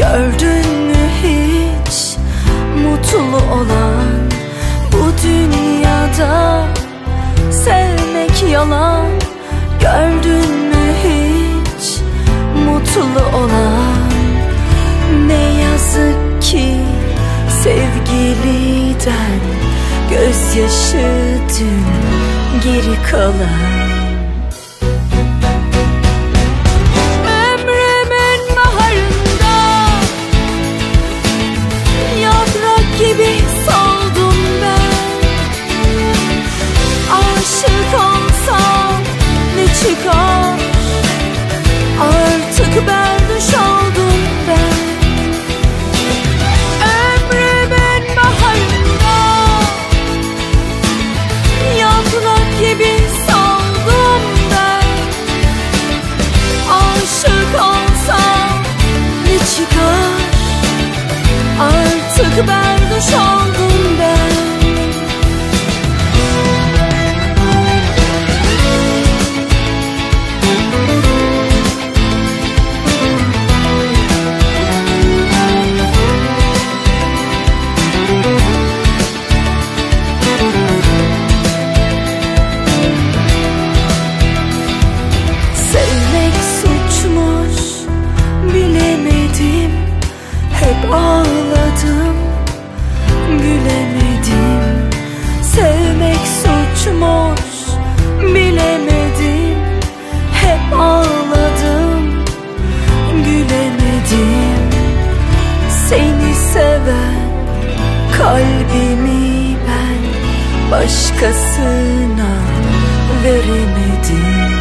Gördün mü hiç mutlu olan bu dünyada? Sevmek yalan. Gördün mü hiç mutlu olan? Ne yazık ki sevgiliden gözyaşı dün geri kalan. Ömrümün baharında yaprak gibi soldum ben. Aşık olsam ne çıkar? Artık berduş oldum ben. Ömrümün baharında yaprak gibi soldum ben. Aşık olsam ne çıkar? Artık berduş oldum ben. Sevmek suçmuş, bilemedim. Hep ağladım, gülemedim. Sevmek suçmuş, bilemedim. Hep ağladım, gülemedim. Seni seven kalbimi ben başkasına veremedim.